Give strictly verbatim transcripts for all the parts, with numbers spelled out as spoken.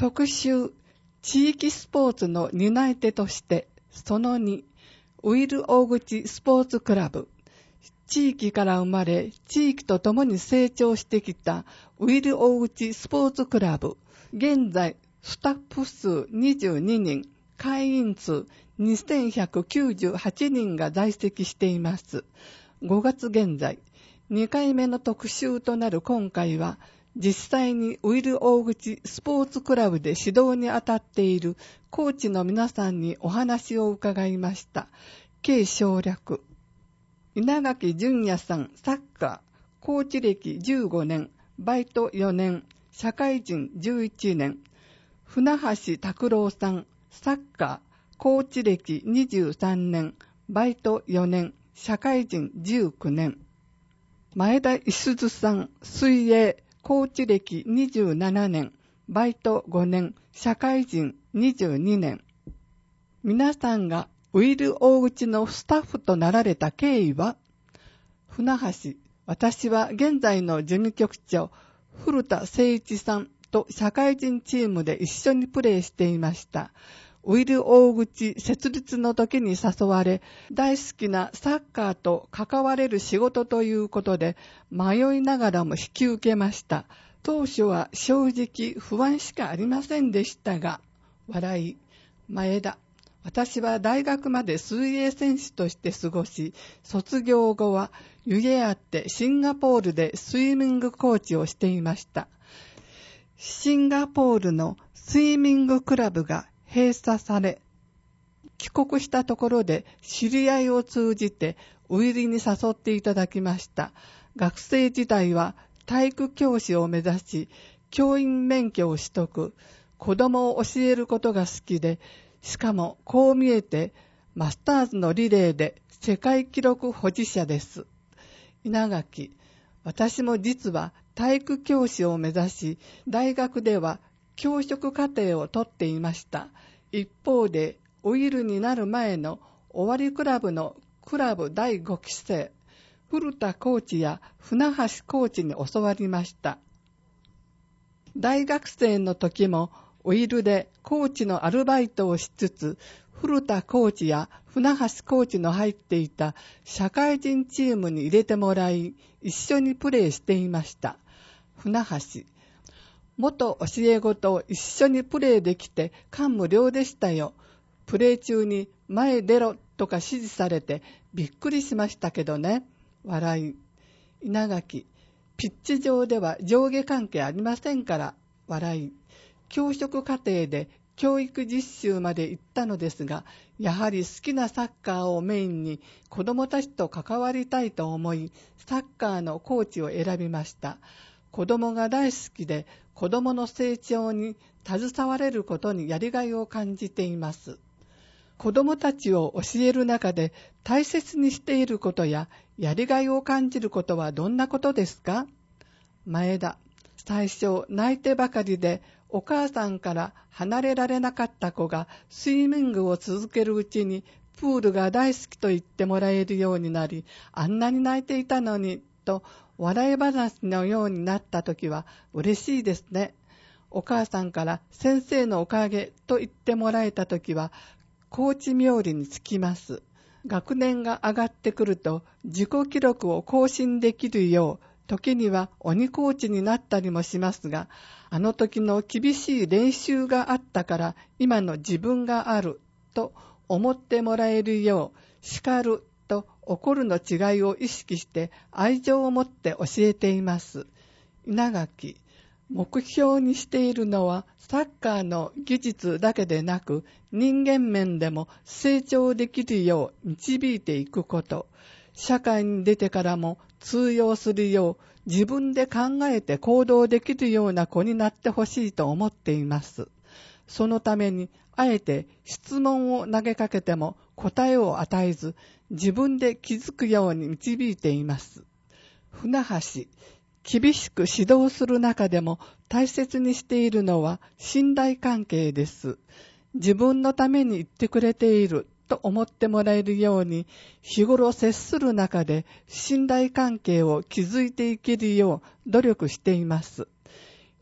特集、地域スポーツの担い手として、そのに、ウィル大口スポーツクラブ。地域から生まれ、地域と共に成長してきたウィル大口スポーツクラブ。現在、スタッフ数にじゅうににん、会員数にせんひゃくきゅうじゅうはちにんが在籍しています。ごがつ現在、にかいめの特集となる今回は、実際にウィル大口スポーツクラブで指導に当たっているコーチの皆さんにお話を伺いました。計省略。稲垣淳也さん、サッカー、コーチ歴じゅうごねん、バイトよねん、社会人じゅういちねん。船橋拓郎さん、サッカー、コーチ歴にじゅうさんねん、バイトよねん、社会人じゅうきゅうねん。前田いすずさん、水泳、コーチ歴にじゅうななねん、バイトごねん、社会人にじゅうにねん。皆さんがウィル大口のスタッフとなられた経緯は、船橋、私は現在の事務局長、古田誠一さんと社会人チームで一緒にプレーしていました。ウィル大口設立の時に誘われ、大好きなサッカーと関われる仕事ということで、迷いながらも引き受けました。当初は正直不安しかありませんでしたが、笑い、前田。私は大学まで水泳選手として過ごし、卒業後は湯気あってシンガポールでスイミングコーチをしていました。シンガポールのスイミングクラブが閉鎖され、帰国したところで知り合いを通じてウィルに誘っていただきました。学生時代は体育教師を目指し、教員免許を取得、子供を教えることが好きで、しかもこう見えてマスターズのリレーで世界記録保持者です。稲垣、私も実は体育教師を目指し、大学では教職課程を取っていました。一方で、ウィルになる前の終わりクラブのクラブだいごきせい、古田コーチや船橋コーチに教わりました。大学生の時もウィルでコーチのアルバイトをしつつ、古田コーチや船橋コーチの入っていた社会人チームに入れてもらい、一緒にプレーしていました。船橋、元教え子と一緒にプレーできて感無量でしたよ。プレー中に前出ろとか指示されてびっくりしましたけどね。笑い。稲垣、ピッチ上では上下関係ありませんから。笑い。教職課程で教育実習まで行ったのですが、やはり好きなサッカーをメインに子どもたちと関わりたいと思い、サッカーのコーチを選びました。子どもが大好きで、子どもの成長に携われることにやりがいを感じています。子どもたちを教える中で大切にしていることややりがいを感じることはどんなことですか？前田、最初泣いてばかりでお母さんから離れられなかった子がスイミングを続けるうちにプールが大好きと言ってもらえるようになり、あんなに泣いていたのにと笑い話のようになったときは嬉しいですね。お母さんから先生のおかげと言ってもらえたときはコーチ冥利につきます。学年が上がってくると自己記録を更新できるよう、時には鬼コーチになったりもしますが、あの時の厳しい練習があったから今の自分があると思ってもらえるよう、叱ると怒るの違いを意識して愛情を持って教えています。稲垣、目標にしているのはサッカーの技術だけでなく、人間面でも成長できるよう導いていくこと。社会に出てからも通用するよう自分で考えて行動できるような子になってほしいと思っています。そのためにあえて質問を投げかけても答えを与えず、自分で気づくように導いています。船橋、厳しく指導する中でも大切にしているのは信頼関係です。自分のために言ってくれていると思ってもらえるように、日頃接する中で信頼関係を築いていけるよう努力しています。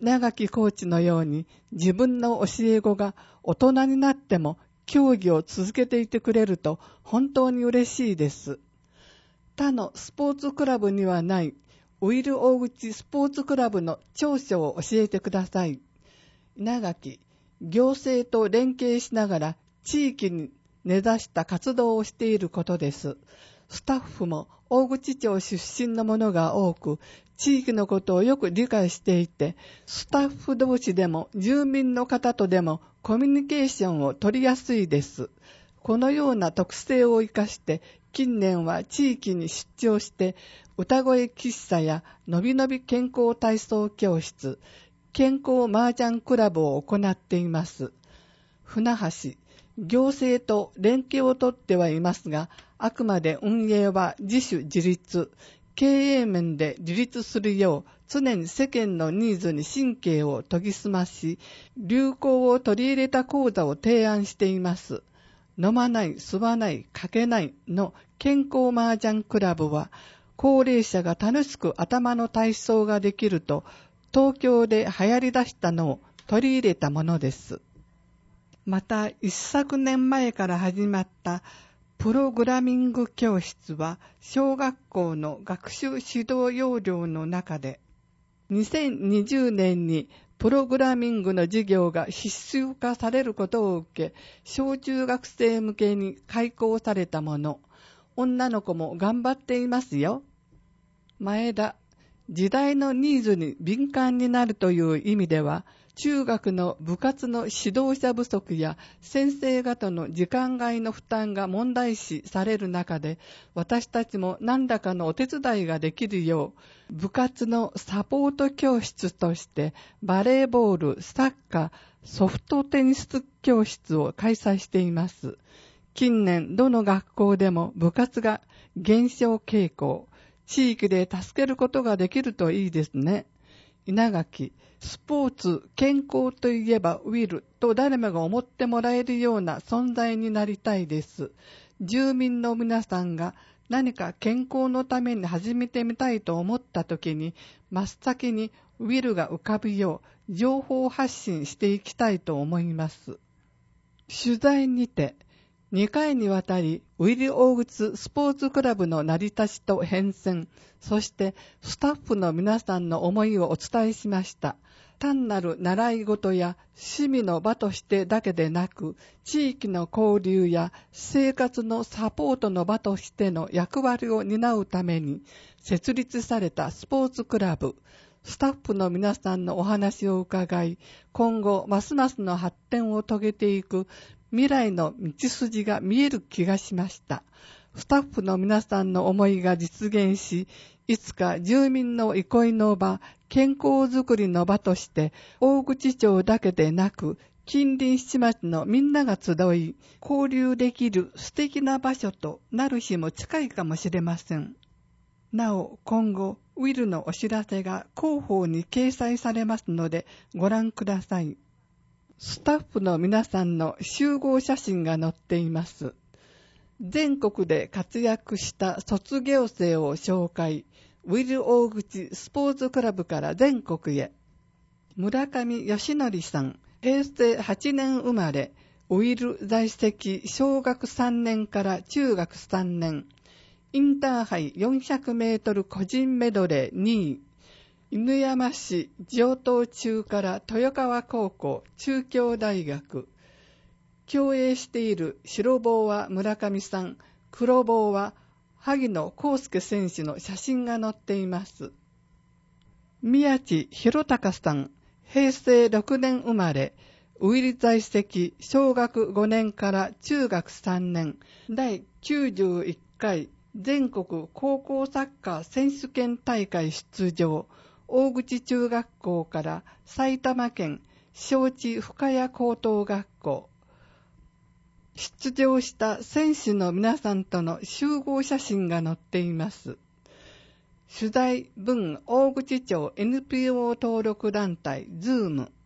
稲垣コーチのように自分の教え子が大人になっても競技を続けていてくれると本当に嬉しいです。他のスポーツクラブにはないウィル大口スポーツクラブの長所を教えてください。稲垣、行政と連携しながら地域に根ざした活動をしていることです。スタッフも大口町出身の者が多く、地域のことをよく理解していて、スタッフ同士でも住民の方とでもコミュニケーションを取りやすいです。このような特性を生かして、近年は地域に出張して、歌声喫茶やのびのび健康体操教室、健康麻雀クラブを行っています。船橋、行政と連携をとってはいますが、あくまで運営は自主自立、経営面で自立するよう常に世間のニーズに神経を研ぎ澄まし、流行を取り入れた講座を提案しています。飲まない、吸わない、かけないの健康麻雀クラブは、高齢者が楽しく頭の体操ができると、東京で流行り出したのを取り入れたものです。また、一昨年前から始まったプログラミング教室は、小学校の学習指導要領の中で、にせんにじゅうねんにプログラミングの授業が必修化されることを受け、小中学生向けに開講されたもの。女の子も頑張っていますよ。前田、時代のニーズに敏感になるという意味では、中学の部活の指導者不足や先生方の時間外の負担が問題視される中で、私たちも何らかのお手伝いができるよう、部活のサポート教室としてバレーボール、サッカー、ソフトテニス教室を開催しています。近年どの学校でも部活が減少傾向、地域で助けることができるといいですね。稲垣、スポーツ、健康といえばウィルと誰もが思ってもらえるような存在になりたいです。住民の皆さんが何か健康のために始めてみたいと思った時に、真っ先にウィルが浮かぶよう情報発信していきたいと思います。取材にて、にかいにわたり、ウィル・オーグツスポーツクラブの成り立ちと変遷、そしてスタッフの皆さんの思いをお伝えしました。単なる習い事や趣味の場としてだけでなく、地域の交流や生活のサポートの場としての役割を担うために設立されたスポーツクラブ、スタッフの皆さんのお話を伺い、今後ますますの発展を遂げていく未来の道筋が見える気がしました。スタッフの皆さんの思いが実現し、いつか住民の憩いの場、健康づくりの場として、大口町だけでなく、近隣市町のみんなが集い、交流できる素敵な場所となる日も近いかもしれません。なお、今後、ウィルのお知らせが広報に掲載されますので、ご覧ください。スタッフの皆さんの集合写真が載っています。全国で活躍した卒業生を紹介、ウィル大口スポーツクラブから全国へ。村上義則さん、平成はちねん生まれ、ウィル在籍小学さんねんから中学さんねん、インターハイよんひゃくメートル個人メドレーにい、犬山市上東中から豊川高校中京大学、競泳している白棒は村上さん、黒棒は萩野公介選手の写真が載っています。宮地博隆さん、平成ろくねん生まれ、ウィル在籍小学ごねんから中学さんねん、第きゅうじゅういっかい全国高校サッカー選手権大会出場、大口中学校から埼玉県庄地深谷高等学校。出場した選手の皆さんとの集合写真が載っています。取材文大口町 エヌピーオー 登録団体ズーム。